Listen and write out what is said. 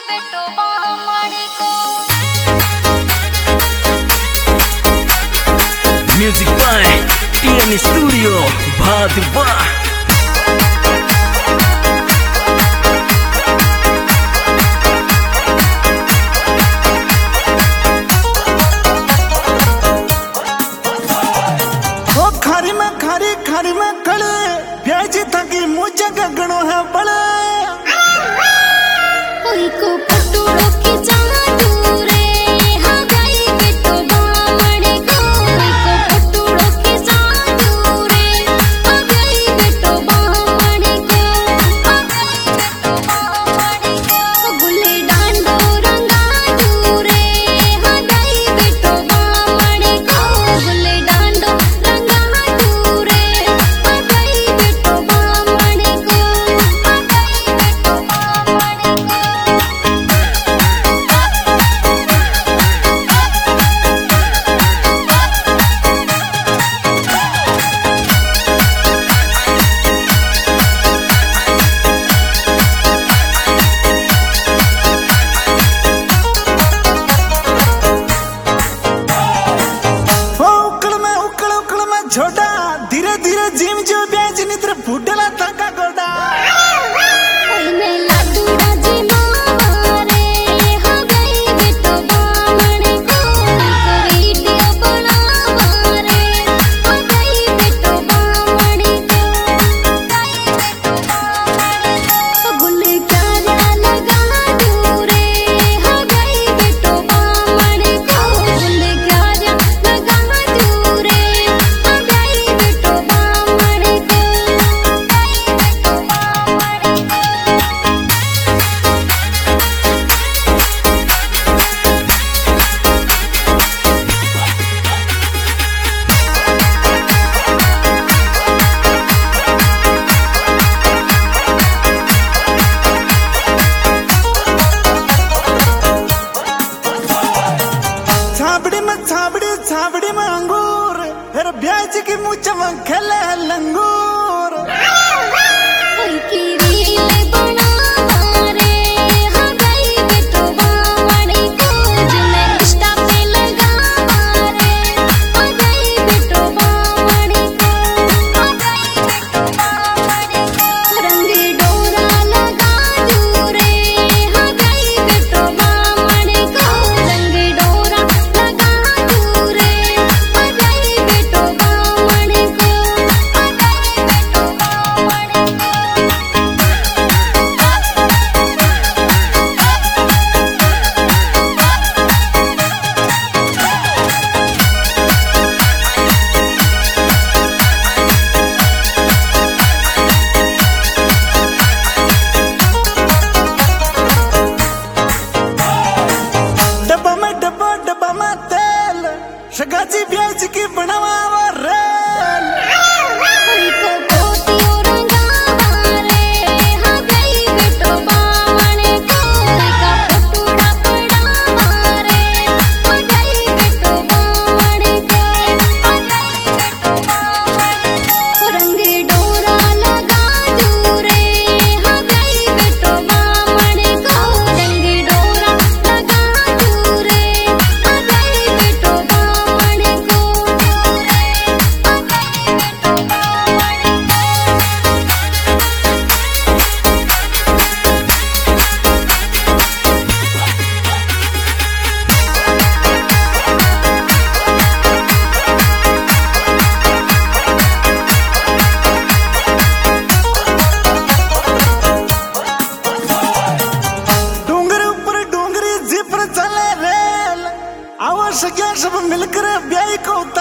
Music by TN Studio Bhadwa. खारी में खड़े प्याजी थकी मुझे गगनो है बड़े को पटोड़ो की जादू रे हाँ गई बेटो बामणे को पटोड़ो की जादू रे हाँ गई बेटो बामणे को गुल्ले डांडो रंगा दूरे हाँ गई बेटो बामणे को गुल्ले डांडो रंगा दूरे हाँ गई बेटो बामणे को छोटा धीरे धीरे जिम जो ब्याज निद्र फुटला तका गोडा मैं लाडूड़ा जी मारे हाँ गई बेटो बामणे को वीडियो बनावारे हाँ गई बेटो बामणे को गुल्ले क्यारा लगा दूरे हाँ गई बेटो बामणे को गुल्ले क्यारा लगा दूरे हाँ गई बेटो बामणे को छाबड़ी में अंगूर फिर ब्याज की मुझ में खेले लंगूर की रील बनावारे हाँ गई बेटो बामणे को जुले इंस्टा पे लगावारे हाँ गई बेटो बामणे को रंग डोरा लगा दूरे हाँ गई बेटो बामणे को रंग डोरा लगा दूरे हाँ गई बेटो बामणे को डब्बा में तेल शगाजी ब्याज की बनवा रेल को पोतियो रंगावारे हाँ गई बेटो बामणे को का पटोड़ा पड़ावारे हाँ गई बेटो बामणे को रंग डोरा लगा दूरे हाँ गई बेटो बामणे को रंग डोरा लगा दूरे हाँ गई बेटो बामणे को डोंगर ऊपर डोंगरी जिपर चले रेल आवश्यक सब मिलकर ब्याह को